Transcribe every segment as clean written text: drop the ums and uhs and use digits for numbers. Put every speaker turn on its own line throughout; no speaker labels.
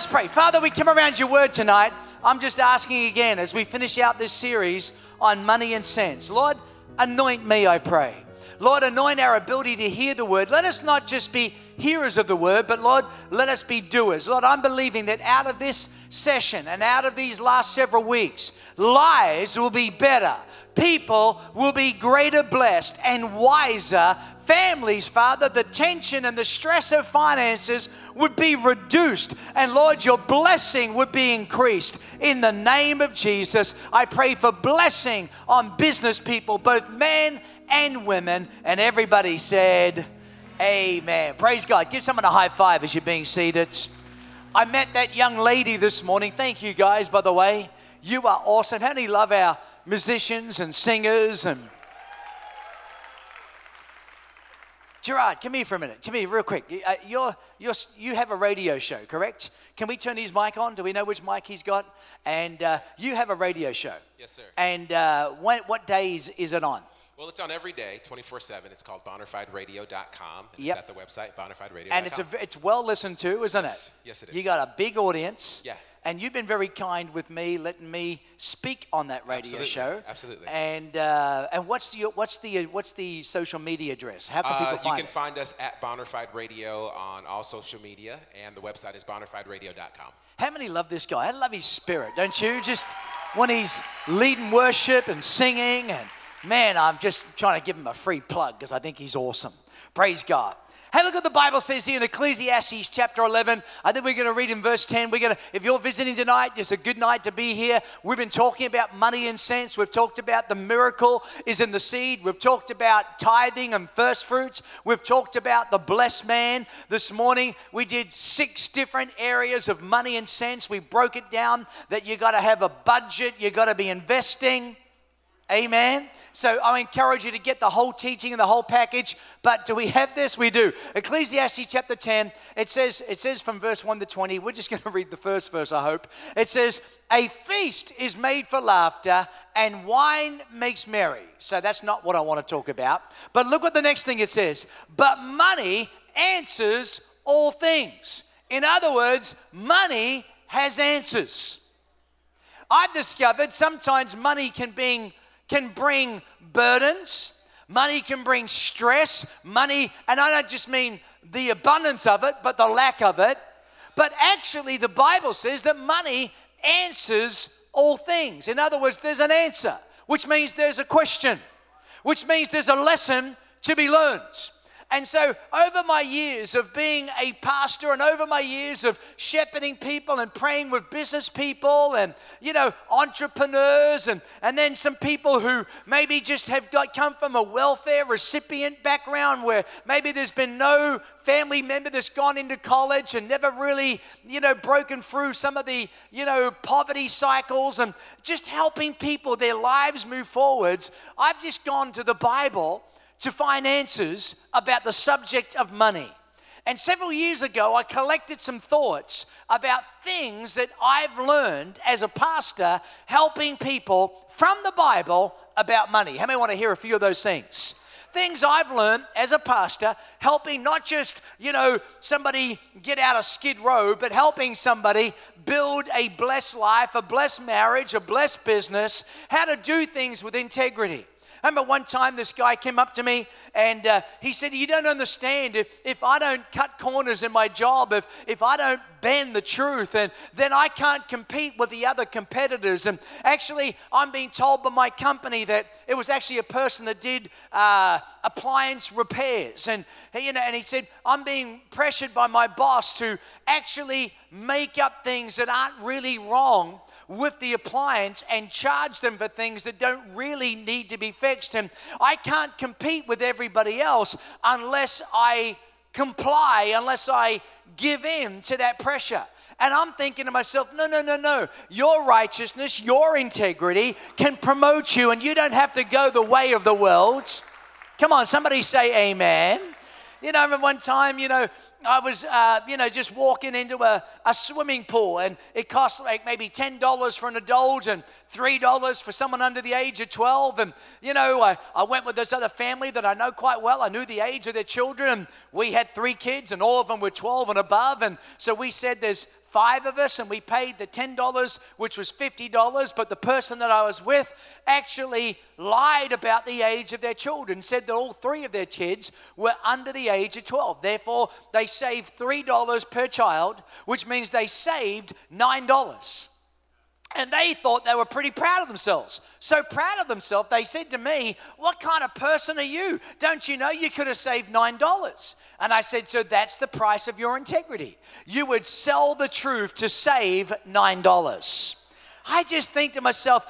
let's pray. Father, we come around your word tonight. I'm just asking again as we finish out this series on money and sense. Lord, anoint me, I pray. Lord, anoint our ability to hear the word. Let us not just be hearers of the word, but Lord, let us be doers. Lord, I'm believing that out of this session and out of these last several weeks, lives will be better. People will be greater blessed and wiser. Families, Father, the tension and the stress of finances would be reduced. And Lord, your blessing would be increased. In the name of Jesus, I pray for blessing on business people, both men and women. And everybody said, amen. Praise God. Give someone a high five as you're being seated. I met that young lady this morning. Thank you guys, by the way. You are awesome. How many love our musicians and singers? And Gerard, come here for a minute. Come here real quick. You have a radio show, correct? Can we turn his mic on? Do we know which mic he's got? And you have a radio show.
Yes, sir.
And what days is it on?
Well, it's on every day, 24/7. It's called bonafideradio.com.
Yep.
It's at the website, bonafideradio.com.
And it's well listened to, isn't
it? Yes, it is.
You got a big audience.
Yeah.
And you've been very kind with me, letting me speak on that radio show.
Absolutely.
And what's the social media address? How can people find it?
You can find us at Bonafide Radio on all social media, and the website is bonafideradio.com.
How many love this guy? I love his spirit, don't you? Just when he's leading worship and singing, and man, I'm just trying to give him a free plug because I think he's awesome. Praise God. Hey, look what the Bible says here in Ecclesiastes chapter 11. I think we're going to read in verse 10. If you're visiting tonight, it's a good night to be here. We've been talking about money and sense. We've talked about the miracle is in the seed. We've talked about tithing and first fruits. We've talked about the blessed man. This morning, we did 6 different areas of money and sense. We broke it down that you got to have a budget. You got to be investing. Amen. So I encourage you to get the whole teaching and the whole package. But do we have this? We do. Ecclesiastes chapter 10, it says from verse 1 to 20, we're just going to read the first verse, I hope. It says, a feast is made for laughter and wine makes merry. So that's not what I want to talk about. But look what the next thing it says. But money answers all things. In other words, money has answers. I've discovered sometimes money can bring burdens. Money can bring stress. Money, and I don't just mean the abundance of it, but the lack of it. But actually, the Bible says that money answers all things. In other words, there's an answer, which means there's a question, which means there's a lesson to be learned. And so over my years of being a pastor and over my years of shepherding people and praying with business people and, entrepreneurs and then some people who maybe just have come from a welfare recipient background where maybe there's been no family member that's gone into college and never really, broken through some of the, poverty cycles and just helping people, their lives move forwards. I've just gone to the Bible to find answers about the subject of money. And several years ago, I collected some thoughts about things that I've learned as a pastor helping people from the Bible about money. How many want to hear a few of those things? Things I've learned as a pastor helping not just, somebody get out of Skid Row, but helping somebody build a blessed life, a blessed marriage, a blessed business, how to do things with integrity. I remember one time this guy came up to me and he said, you don't understand, if I don't cut corners in my job, if I don't bend the truth, and then I can't compete with the other competitors. And actually, I'm being told by my company that it was actually a person that did appliance repairs. And he said, I'm being pressured by my boss to actually make up things that aren't really wrong with the appliance and charge them for things that don't really need to be fixed. And I can't compete with everybody else unless I comply, unless I give in to that pressure. And I'm thinking to myself, no. Your righteousness, your integrity can promote you, and you don't have to go the way of the world. Come on, somebody say amen. I remember one time, I was, just walking into a swimming pool, and it cost like maybe $10 for an adult and $3 for someone under the age of 12. And, I went with this other family that I know quite well. I knew the age of their children, and we had 3 kids, and all of them were 12 and above. And so we said there's 5 of us, and we paid the $10, which was $50, but the person that I was with actually lied about the age of their children, said that all 3 of their kids were under the age of 12. Therefore, they saved $3 per child, which means they saved $9. And they thought they were pretty proud of themselves. So proud of themselves, they said to me, "What kind of person are you? Don't you know you could have saved $9? And I said, "So that's the price of your integrity. You would sell the truth to save $9. I just think to myself,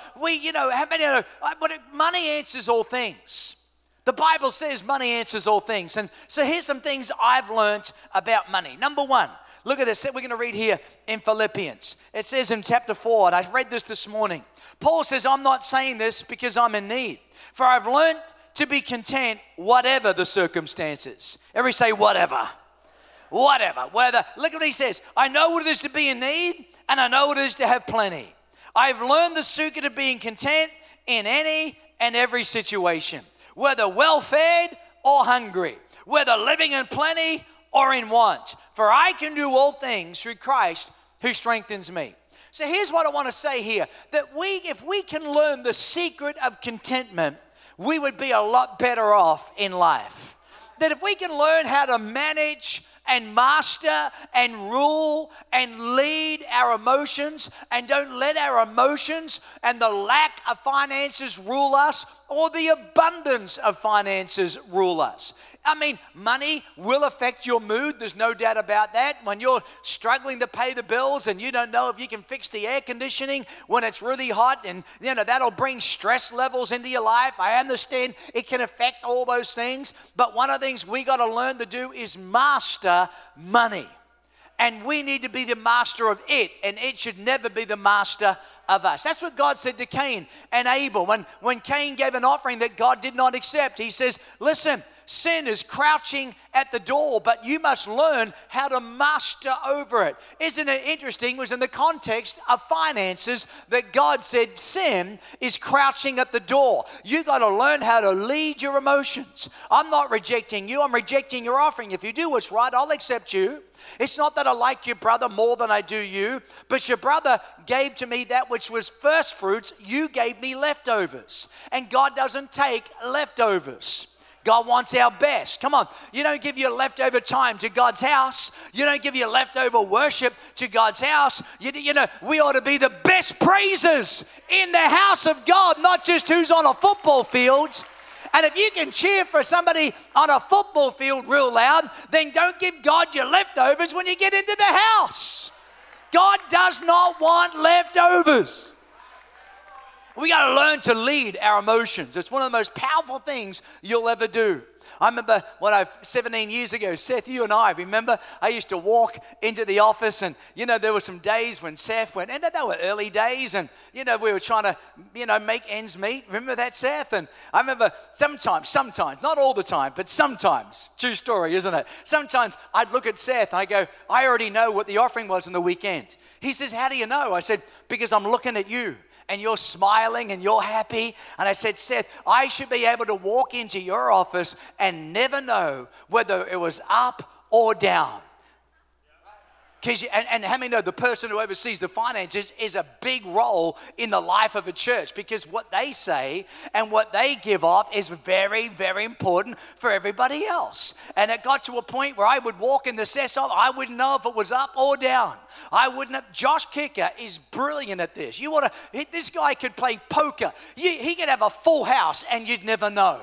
money answers all things. The Bible says money answers all things. And so here's some things I've learned about money. Number 1, look at this. We're going to read here in Philippians. It says in chapter 4, and I read this morning. Paul says, "I'm not saying this because I'm in need, for I've learned to be content whatever the circumstances." Everybody say whatever. Whatever. Look what he says. "I know what it is to be in need, and I know what it is to have plenty. I've learned the secret of being content in any and every situation, whether well-fed or hungry, whether living in plenty or in want. For I can do all things through Christ who strengthens me." So here's what I want to say here, that if we can learn the secret of contentment, we would be a lot better off in life. That if we can learn how to manage and master and rule and lead our emotions, and don't let our emotions and the lack of finances rule us, or the abundance of finances rule us. I mean, money will affect your mood. There's no doubt about that. When you're struggling to pay the bills and you don't know if you can fix the air conditioning when it's really hot, and that'll bring stress levels into your life. I understand it can affect all those things, but one of the things we got to learn to do is master money. And we need to be the master of it, and it should never be the master of us. That's what God said to Cain and Abel. When Cain gave an offering that God did not accept, he says, "Listen, sin is crouching at the door, but you must learn how to master over it." Isn't it interesting? It was in the context of finances that God said sin is crouching at the door. You got to learn how to lead your emotions. I'm not rejecting you. I'm rejecting your offering. If you do what's right, I'll accept you. It's not that I like your brother more than I do you, but your brother gave to me that which was first fruits. You gave me leftovers. And God doesn't take leftovers. God wants our best. Come on. You don't give your leftover time to God's house. You don't give your leftover worship to God's house. We ought to be the best praisers in the house of God, not just who's on a football field. And if you can cheer for somebody on a football field real loud, then don't give God your leftovers when you get into the house. God does not want leftovers. We got to learn to lead our emotions. It's one of the most powerful things you'll ever do. I remember 17 years ago, Seth, you and I, remember, I used to walk into the office, and, there were some days when Seth went, and they were early days, and, we were trying to, make ends meet. Remember that, Seth? And I remember sometimes, not all the time, but sometimes, true story, isn't it? Sometimes I'd look at Seth, and I go, "I already know what the offering was on the weekend." He says, "How do you know?" I said, "Because I'm looking at you. And you're smiling and you're happy." And I said, "Seth, I should be able to walk into your office and never know whether it was up or down." And how many know the person who oversees the finances is a big role in the life of a church, because what they say and what they give off is very, very important for everybody else. And it got to a point where I would walk in the sess office, I wouldn't know if it was up or down. I wouldn't have. Josh Kicker is brilliant at this. This guy could play poker. He could have a full house and you'd never know.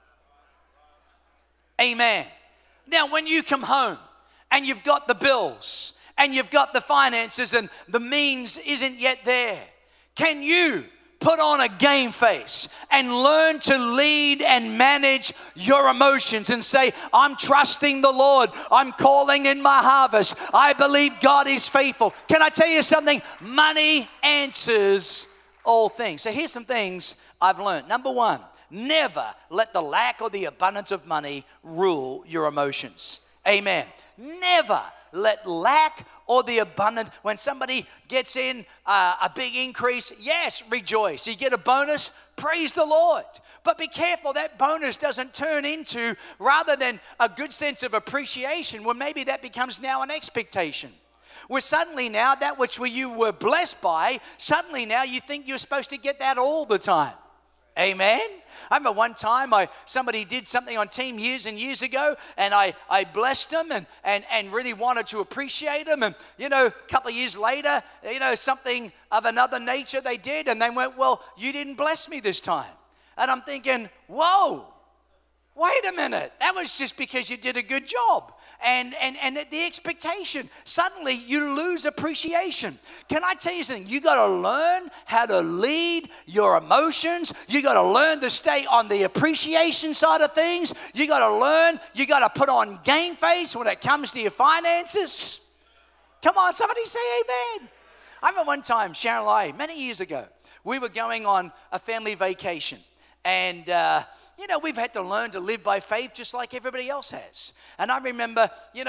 Amen. Now, when you come home and you've got the bills and you've got the finances and the means isn't yet there, can you put on a game face and learn to lead and manage your emotions and say, "I'm trusting the Lord. I'm calling in my harvest. I believe God is faithful"? Can I tell you something? Money answers all things. So here's some things I've learned. Number 1, never let the lack or the abundance of money rule your emotions. Amen. Never let lack or the abundance, when somebody gets in a big increase, yes, rejoice. You get a bonus, praise the Lord. But be careful that bonus doesn't turn into, rather than a good sense of appreciation, well, maybe that becomes now an expectation. Where suddenly now, that which you were blessed by, suddenly now you think you're supposed to get that all the time. Amen? I remember one time somebody did something on team years and years ago, and I blessed them and really wanted to appreciate them. And, a couple of years later, something of another nature they did, and they went, well, you didn't bless me this time. And I'm thinking, whoa, wait a minute. That was just because you did a good job. And the expectation, suddenly you lose appreciation. Can I tell you something? You got to learn how to lead your emotions. You got to learn to stay on the appreciation side of things. You got to learn, you got to put on game face when it comes to your finances. Come on, somebody say amen. I remember one time, Sharon and I, many years ago, we were going on a family vacation. And, we've had to learn to live by faith just like everybody else has. And I remember,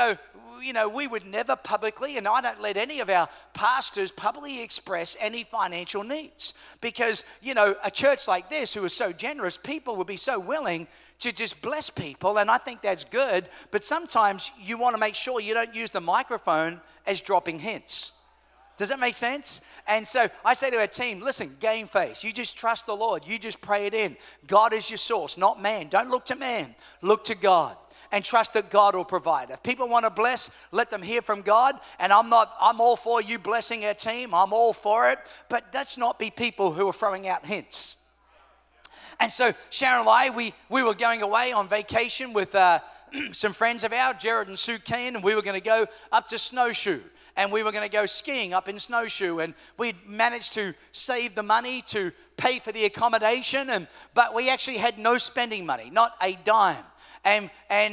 we would never publicly, and I don't let any of our pastors publicly express any financial needs. Because, a church like this who is so generous, people would be so willing to just bless people. And I think that's good. But sometimes you want to make sure you don't use the microphone as dropping hints. Does that make sense? And so I say to our team, listen, game face. You just trust the Lord. You just pray it in. God is your source, not man. Don't look to man. Look to God and trust that God will provide. If people want to bless, let them hear from God. And I'm all for you blessing our team. I'm all for it. But let's not be people who are throwing out hints. And so Sharon and I, we were going away on vacation with some friends of ours, Jared and Sue Keen, and we were going to go up to Snowshoe. And we were going to go skiing up in Snowshoe, and we managed to save the money to pay for the accommodation, but we actually had no spending money, not a dime. And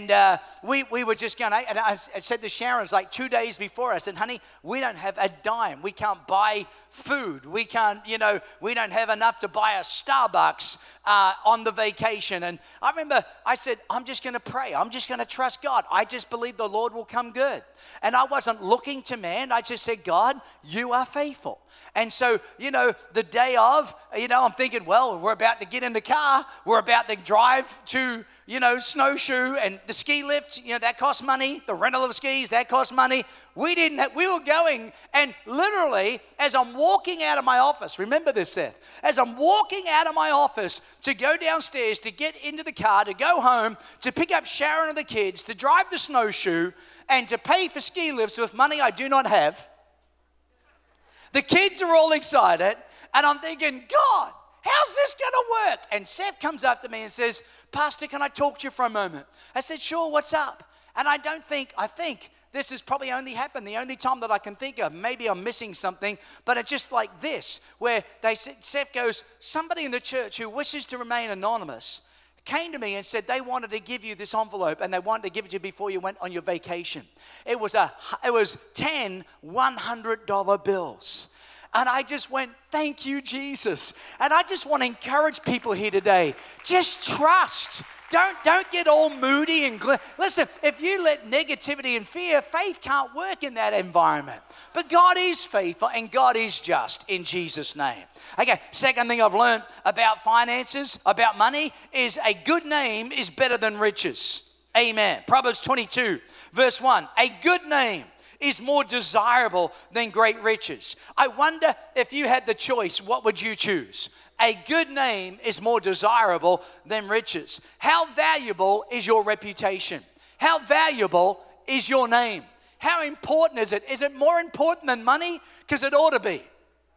we were just going to, and I said to Sharon, it's like 2 days before, I said, honey, we don't have a dime. We can't buy food. We can't, we don't have enough to buy a Starbucks on the vacation. And I remember I said, I'm just going to pray. I'm just going to trust God. I just believe the Lord will come good. And I wasn't looking to man. I just said, God, you are faithful. And so, the day of, I'm thinking, well, we're about to get in the car. We're about to drive to, Snowshoe, and the ski lift, that costs money. The rental of skis, that costs money. We were going, and literally, as I'm walking out of my office, remember this, Seth, as I'm walking out of my office to go downstairs, to get into the car, to go home, to pick up Sharon and the kids, to drive to Snowshoe, and to pay for ski lifts with money I do not have. The kids are all excited, and I'm thinking, God, how's this going to work? And Seth comes up to me and says, Pastor, can I talk to you for a moment? I said, sure, what's up? And I think this has probably only happened, the only time that I can think of. Maybe I'm missing something, but it's just like this, where Seth goes, somebody in the church who wishes to remain anonymous came to me and said they wanted to give you this envelope, and they wanted to give it to you before you went on your vacation. It was 10 $100 bills. And I just went, thank you, Jesus. And I just want to encourage people here today. Just trust. Don't get all moody and listen, if you let negativity and fear, faith can't work in that environment. But God is faithful and God is just in Jesus' name. Okay, second thing I've learned about finances, about money, is a good name is better than riches. Amen. Proverbs 22, verse 1. A good name is more desirable than great riches. I wonder if you had the choice, what would you choose? A good name is more desirable than riches. How valuable is your reputation? How valuable is your name? How important is it? Is it more important than money? Because it ought to be.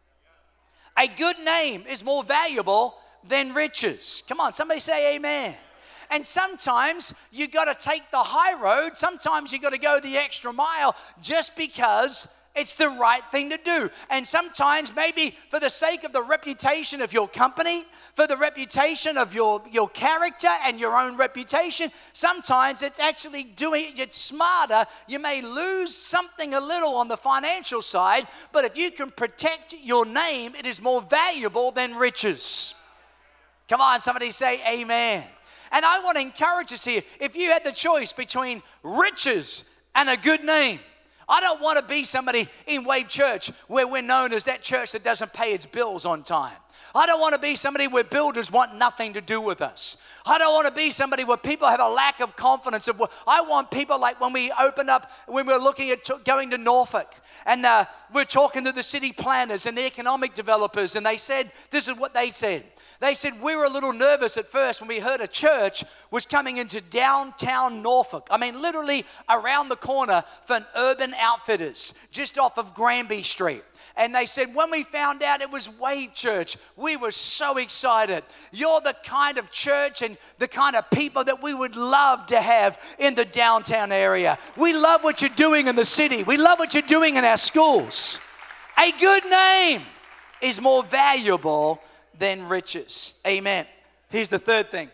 A good name is more valuable than riches. Come on, somebody say amen. And sometimes you got to take the high road. Sometimes you got to go the extra mile just because it's the right thing to do. And sometimes maybe for the sake of the reputation of your company, for the reputation of your character and your own reputation, sometimes it's actually it's smarter. You may lose something a little on the financial side, but if you can protect your name, it is more valuable than riches. Come on, somebody say amen. And I want to encourage us here, if you had the choice between riches and a good name, I don't want to be somebody in Wave Church where we're known as that church that doesn't pay its bills on time. I don't want to be somebody where builders want nothing to do with us. I don't want to be somebody where people have a lack of confidence. I want people like when we were looking at going to Norfolk, and we're talking to the city planners and the economic developers, and they said, this is what they said. They said, we were a little nervous at first when we heard a church was coming into downtown Norfolk. I mean, literally around the corner for Urban Outfitters, just off of Granby Street. And they said, when we found out it was Wave Church, we were so excited. You're the kind of church and the kind of people that we would love to have in the downtown area. We love what you're doing in the city. We love what you're doing in our schools. A good name is more valuable than riches. Amen. Here's the third thing.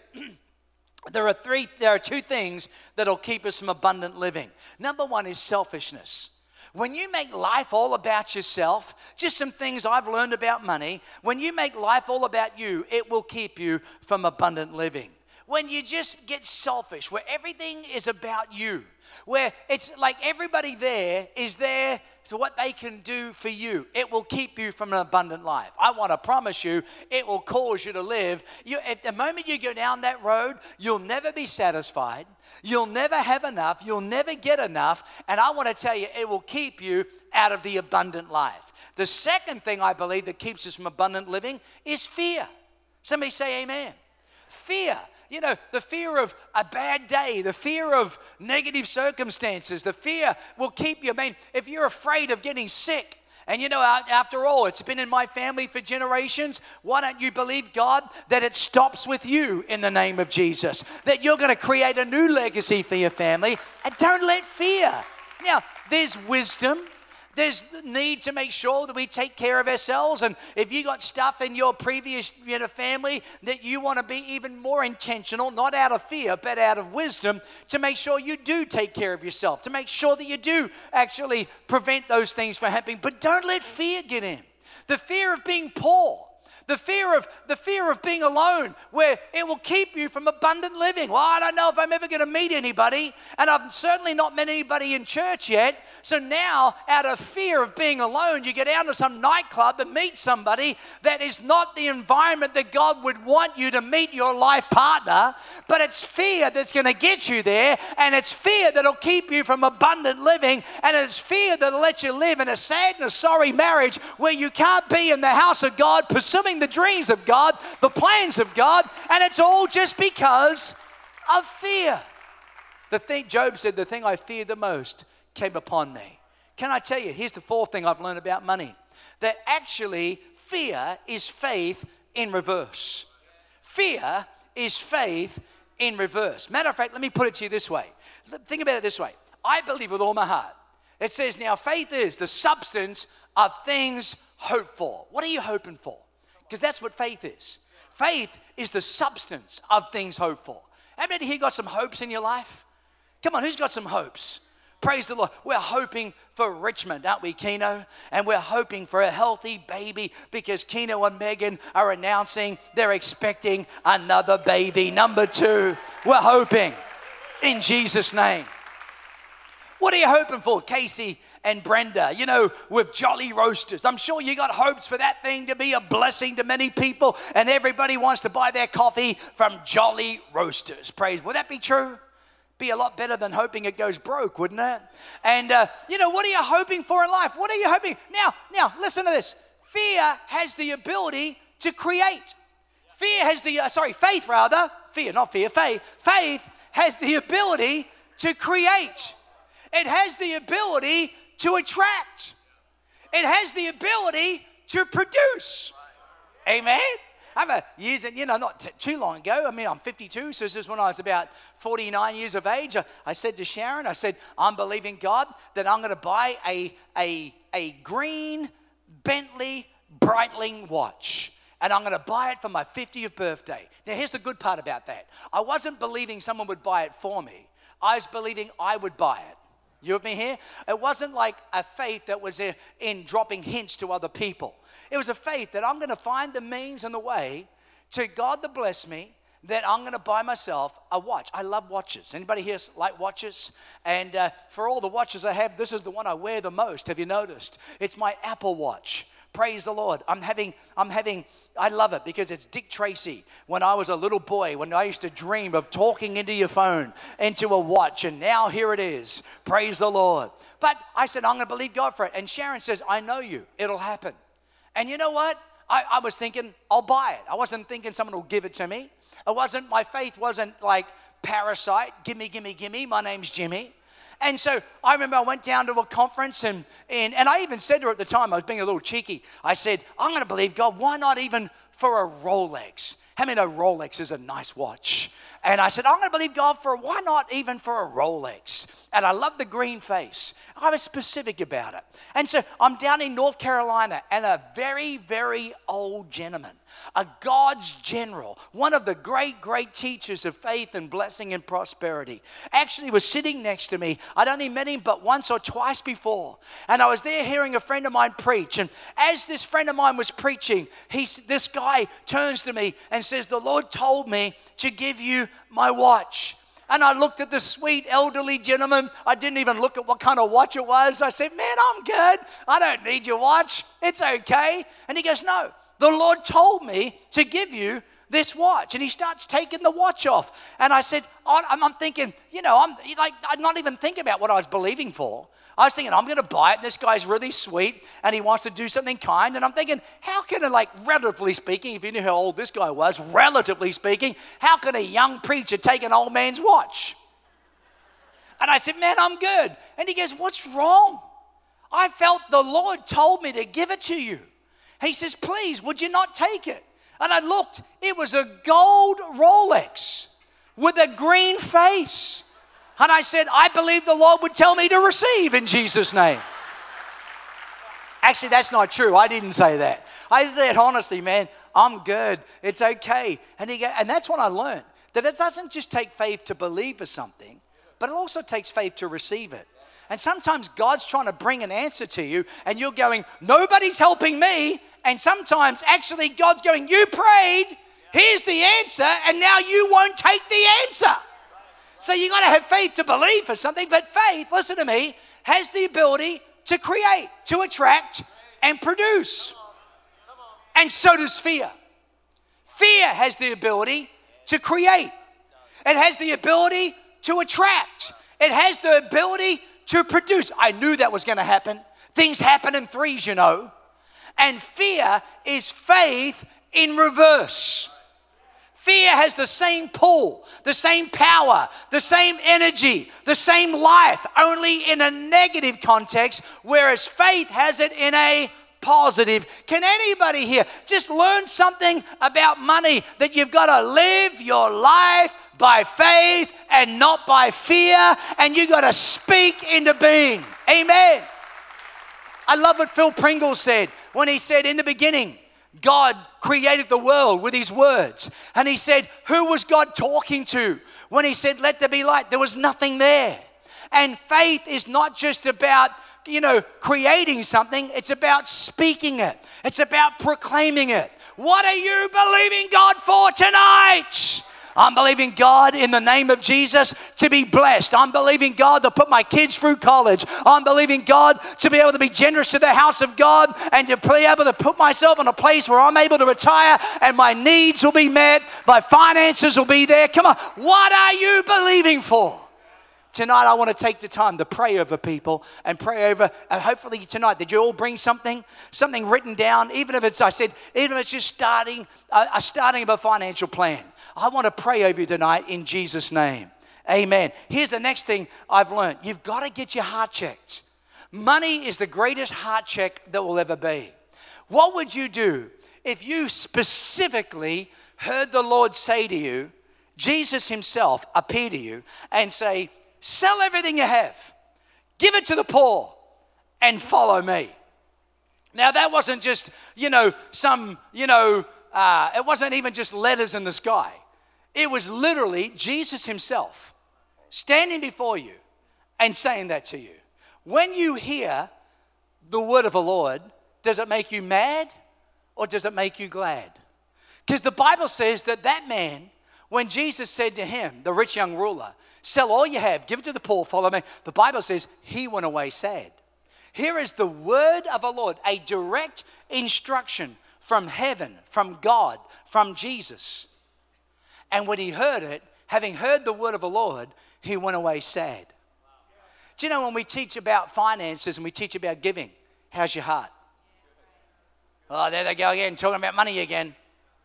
There are two things that'll keep us from abundant living. Number one is selfishness. When you make life all about yourself, just some things I've learned about money, when you make life all about you, it will keep you from abundant living. When you just get selfish, where everything is about you, where it's like everybody there is there to what they can do for you, it will keep you from an abundant life. I want to promise you, it will cause you to live. At the moment you go down that road, you'll never be satisfied. You'll never have enough. You'll never get enough. And I want to tell you, it will keep you out of the abundant life. The second thing I believe that keeps us from abundant living is fear. Somebody say amen. Fear. You know, the fear of a bad day, the fear of negative circumstances, the fear will keep you. I mean, if you're afraid of getting sick, and you know, after all, it's been in my family for generations, why don't you believe God that it stops with you in the name of Jesus? That you're going to create a new legacy for your family, and don't let fear. Now, there's wisdom. There's the need to make sure that we take care of ourselves. And if you got stuff in your previous family that you want to be even more intentional, not out of fear, but out of wisdom, to make sure you do take care of yourself, to make sure that you do actually prevent those things from happening. But don't let fear get in. The fear of being poor. The fear of being alone, where it will keep you from abundant living. Well, I don't know if I'm ever going to meet anybody, and I've certainly not met anybody in church yet. So now, out of fear of being alone, you get down to some nightclub and meet somebody that is not the environment that God would want you to meet your life partner, but it's fear that's going to get you there, and it's fear that'll keep you from abundant living, and it's fear that'll let you live in a sad and a sorry marriage where you can't be in the house of God pursuing the dreams of God, the plans of God, and it's all just because of fear. Job said, the thing I feared the most came upon me. Can I tell you, here's the fourth thing I've learned about money, that actually fear is faith in reverse. Fear is faith in reverse. Matter of fact, let me put it to you this way. Think about it this way. I believe with all my heart. It says, now faith is the substance of things hoped for. What are you hoping for? Because that's what faith is. Faith is the substance of things hoped for. Everybody here got some hopes in your life? Come on, who's got some hopes? Praise the Lord. We're hoping for Richmond, aren't we, Keno? And we're hoping for a healthy baby because Keno and Megan are announcing they're expecting another baby. Number 2, we're hoping in Jesus' name. What are you hoping for, Casey and Brenda, with Jolly Roasters? I'm sure you got hopes for that thing to be a blessing to many people, and everybody wants to buy their coffee from Jolly Roasters. Praise. Would that be true? Be a lot better than hoping it goes broke, wouldn't it? And, what are you hoping for in life? What are you hoping? Now, listen to this. Fear has the ability to create. Faith has the ability to create. It has the ability to attract. It has the ability to produce. Amen? Not too long ago. I mean, I'm 52, so this is when I was about 49 years of age. I said to Sharon, I'm believing God that I'm going to buy a green Bentley Breitling watch. And I'm going to buy it for my 50th birthday. Now, here's the good part about that. I wasn't believing someone would buy it for me. I was believing I would buy it. You with me here? It wasn't like a faith that was in dropping hints to other people. It was a faith that I'm going to find the means and the way to God to bless me, that I'm going to buy myself a watch. I love watches. Anybody here like watches? And for all the watches I have, this is the one I wear the most. Have you noticed? It's my Apple Watch. Praise the Lord. I love it because it's Dick Tracy. When I was a little boy, when I used to dream of talking into your phone, into a watch, and now here it is. Praise the Lord. But I said, I'm going to believe God for it. And Sharon says, I know you. It'll happen. And you know what? I was thinking, I'll buy it. I wasn't thinking someone will give it to me. My faith wasn't like Parasite. Gimme, gimme, gimme. My name's Jimmy. And so I remember I went down to a conference and I even said to her at the time, I was being a little cheeky. I said, I'm going to believe God. Why not even for a Rolex? How many know Rolex is a nice watch? And I said, I'm going to believe God for, why not even for a Rolex? And I love the green face. I was specific about it. And so I'm down in North Carolina, and a very, very old gentleman, a God's general, one of the great, great teachers of faith and blessing and prosperity, actually was sitting next to me. I'd only met him but once or twice before. And I was there hearing a friend of mine preach. And as this friend of mine was preaching, this guy turns to me and says, the Lord told me to give you my watch. And I looked at the sweet elderly gentleman. I didn't even look at what kind of watch it was. I said, man, I'm good. I don't need your watch. It's okay. And he goes, no, the Lord told me to give you this watch. And he starts taking the watch off. And I said, I'm thinking, I'm not even thinking about what I was believing for. I was thinking, I'm going to buy it. And this guy's really sweet and he wants to do something kind. And I'm thinking, how can relatively speaking, if you knew how old this guy was, relatively speaking, how can a young preacher take an old man's watch? And I said, man, I'm good. And he goes, what's wrong? I felt the Lord told me to give it to you. And he says, please, would you not take it? And I looked, it was a gold Rolex with a green face. And I said, I believe the Lord would tell me to receive in Jesus' name. Actually, that's not true. I didn't say that. I said, honestly, man, I'm good. It's okay. And that's what I learned, that it doesn't just take faith to believe for something, but it also takes faith to receive it. And sometimes God's trying to bring an answer to you, and you're going, nobody's helping me. And sometimes, actually, God's going, you prayed, here's the answer, and now you won't take the answer. So you got to have faith to believe for something, but faith, listen to me, has the ability to create, to attract, and produce. And so does fear. Fear has the ability to create. It has the ability to attract. It has the ability to produce. I knew that was going to happen. Things happen in threes, you know. And fear is faith in reverse. Fear has the same pull, the same power, the same energy, the same life, only in a negative context, whereas faith has it in a positive. Can anybody here just learn something about money, that you've got to live your life by faith and not by fear, and you got to speak into being. Amen. I love what Phil Pringle said when he said, in the beginning, God created the world with his words. And he said, who was God talking to when he said, let there be light? There was nothing there. And faith is not just about, creating something. It's about speaking it. It's about proclaiming it. What are you believing God for tonight? I'm believing God in the name of Jesus to be blessed. I'm believing God to put my kids through college. I'm believing God to be able to be generous to the house of God and to be able to put myself in a place where I'm able to retire and my needs will be met. My finances will be there. Come on. What are you believing for? Tonight, I want to take the time to pray over people and pray over, and hopefully tonight, did you all bring something written down, even if it's just starting of a financial plan. I want to pray over you tonight in Jesus' name. Amen. Here's the next thing I've learned. You've got to get your heart checked. Money is the greatest heart check that will ever be. What would you do if you specifically heard the Lord say to you, Jesus himself appear to you and say, sell everything you have, give it to the poor, and follow me. Now, that wasn't just, it wasn't even just letters in the sky. It was literally Jesus himself standing before you and saying that to you. When you hear the word of the Lord, does it make you mad or does it make you glad? Because the Bible says that man, when Jesus said to him, the rich young ruler, sell all you have, give it to the poor, follow me. The Bible says he went away sad. Here is the word of the Lord, a direct instruction from heaven, from God, from Jesus. And when he heard it, having heard the word of the Lord, he went away sad. Do you know when we teach about finances and we teach about giving, how's your heart? Oh, there they go again, talking about money again.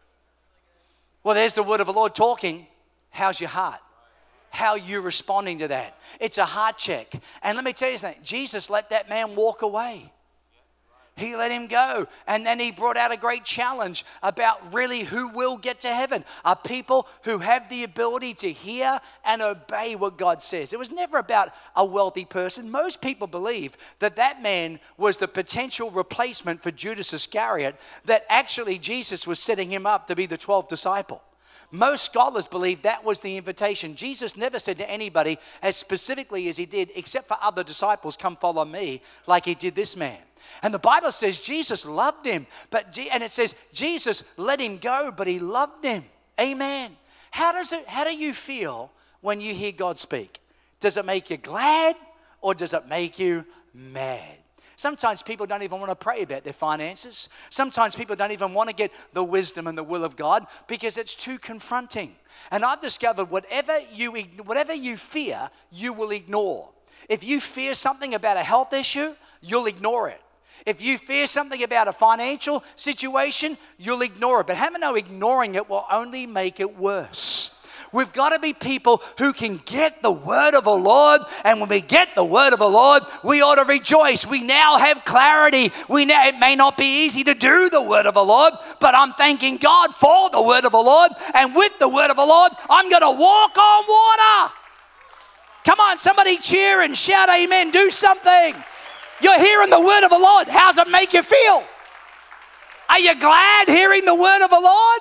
Well, there's the word of the Lord talking. How's your heart? How are you responding to that? It's a heart check. And let me tell you something. Jesus let that man walk away. He let him go. And then he brought out a great challenge about really who will get to heaven. Are people who have the ability to hear and obey what God says. It was never about a wealthy person. Most people believe that that man was the potential replacement for Judas Iscariot, that actually Jesus was setting him up to be the 12th disciple. Most scholars believe that was the invitation. Jesus never said to anybody as specifically as he did, except for other disciples, come follow me, like he did this man. And the Bible says Jesus loved him, and it says Jesus let him go, but he loved him. Amen. How do you feel when you hear God speak? Does it make you glad or does it make you mad? Sometimes people don't even want to pray about their finances. Sometimes people don't even want to get the wisdom and the will of God because it's too confronting. And I've discovered whatever you fear, you will ignore. If you fear something about a health issue, you'll ignore it. If you fear something about a financial situation, you'll ignore it. But how many know ignoring it will only make it worse? We've got to be people who can get the word of the Lord. And when we get the word of the Lord, we ought to rejoice. We now have clarity. It may not be easy to do the word of the Lord, but I'm thanking God for the word of the Lord. And with the word of the Lord, I'm going to walk on water. Come on, somebody cheer and shout amen. Do something. You're hearing the word of the Lord. How does it make you feel? Are you glad hearing the word of the Lord?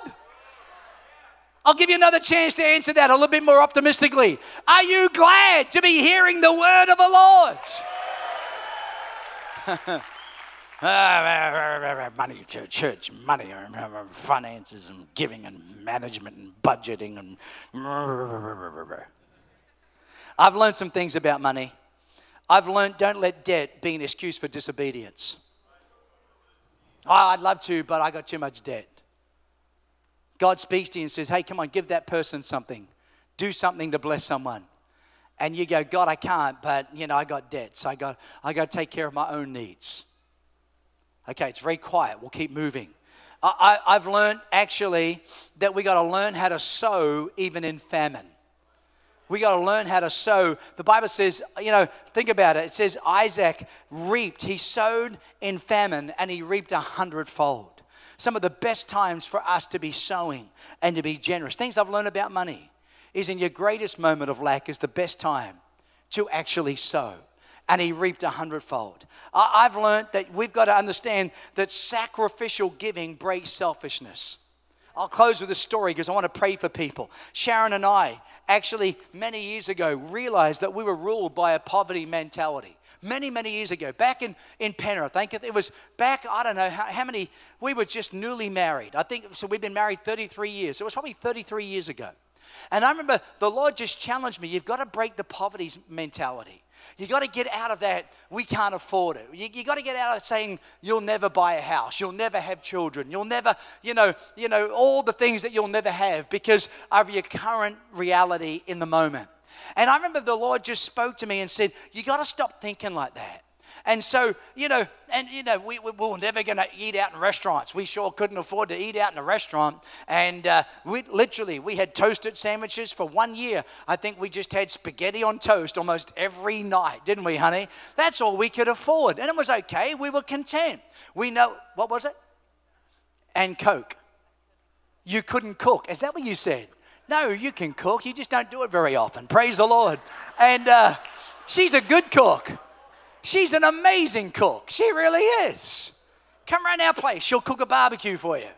I'll give you another chance to answer that a little bit more optimistically. Are you glad to be hearing the word of the Lord? Money, church, money, finances and giving and management and budgeting and I've learned some things about money. I've learned don't let debt be an excuse for disobedience. Oh, I'd love to, but I got too much debt. God speaks to you and says, hey, come on, give that person something. Do something to bless someone. And you go, God, I can't, but, I got debts. I got to take care of my own needs. Okay, it's very quiet. We'll keep moving. I've learned, actually, that we got to learn how to sow even in famine. We got to learn how to sow. The Bible says, think about it. It says Isaac reaped. He sowed in famine and he reaped 100-fold. Some of the best times for us to be sowing and to be generous. Things I've learned about money is in your greatest moment of lack is the best time to actually sow. And he reaped 100-fold. I've learned that we've got to understand that sacrificial giving breaks selfishness. I'll close with a story because I want to pray for people. Sharon and I actually many years ago realized that we were ruled by a poverty mentality. Many, many years ago, back in Penrith. I think it was back, I don't know how many, we were just newly married. I think, so we've been married 33 years. It was probably 33 years ago. And I remember the Lord just challenged me, you've got to break the poverty mentality. You got to get out of that, we can't afford it. You got to get out of saying you'll never buy a house, you'll never have children, you'll never, all the things that you'll never have because of your current reality in the moment. And I remember the Lord just spoke to me and said, you got to stop thinking like that. And so, we were never going to eat out in restaurants. We sure couldn't afford to eat out in a restaurant. And we had toasted sandwiches for 1 year. I think we just had spaghetti on toast almost every night, didn't we, honey? That's all we could afford. And it was okay. We were content. What was it? And Coke. You couldn't cook. Is that what you said? No, you can cook. You just don't do it very often. Praise the Lord. And she's a good cook. She's an amazing cook. She really is. Come around our place. She'll cook a barbecue for you.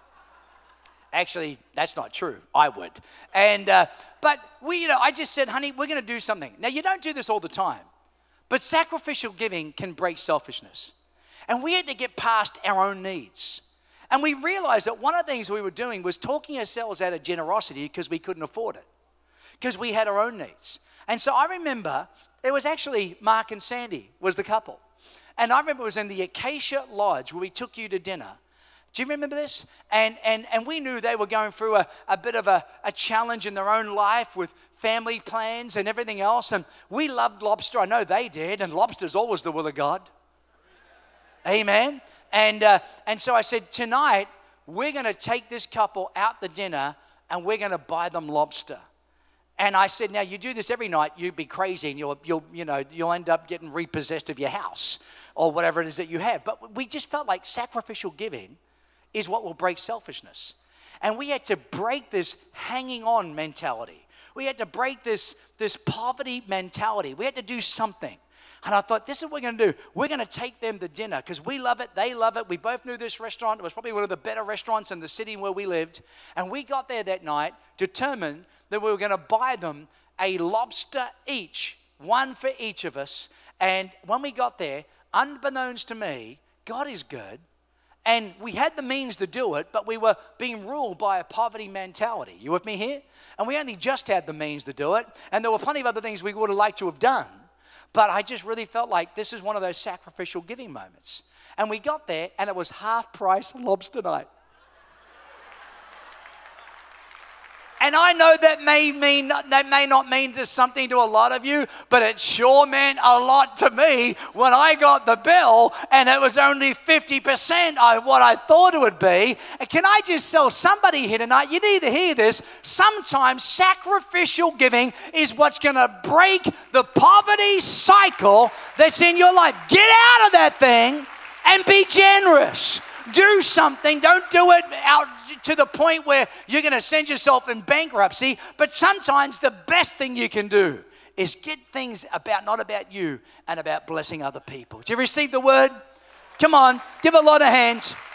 Actually, that's not true. I would. And but I just said, honey, we're going to do something. Now, you don't do this all the time, but sacrificial giving can break selfishness. And we had to get past our own needs. And we realized that one of the things we were doing was talking ourselves out of generosity because we couldn't afford it, because we had our own needs. And so I remember it was actually Mark and Sandy was the couple. And I remember it was in the Acacia Lodge where we took you to dinner. Do you remember this? And we knew they were going through a bit of a challenge in their own life with family plans and everything else. And we loved lobster. I know they did. And lobster's always the will of God. Amen. And so I said, tonight, we're going to take this couple out to dinner and we're going to buy them lobster. And I said, now you do this every night, you'd be crazy and you'll end up getting repossessed of your house or whatever it is that you have. But we just felt like sacrificial giving is what will break selfishness. And we had to break this hanging on mentality. We had to break this poverty mentality. We had to do something. And I thought, this is what we're going to do. We're going to take them to dinner because we love it. They love it. We both knew this restaurant. It was probably one of the better restaurants in the city where we lived. And we got there that night determined that we were going to buy them a lobster each, one for each of us. And when we got there, unbeknownst to me, God is good. And we had the means to do it, but we were being ruled by a poverty mentality. You with me here? And we only just had the means to do it. And there were plenty of other things we would have liked to have done. But I just really felt like this is one of those sacrificial giving moments. And we got there, and it was half price lobster night. And I know that may not mean something to a lot of you, but it sure meant a lot to me when I got the bill and it was only 50% of what I thought it would be. And can I just tell somebody here tonight, you need to hear this, sometimes sacrificial giving is what's going to break the poverty cycle that's in your life. Get out of that thing and be generous. Do something. Don't do it out to the point where you're going to send yourself in bankruptcy. But sometimes the best thing you can do is get things not about you and about blessing other people. Do you receive the word? Come on, give a lot of hands.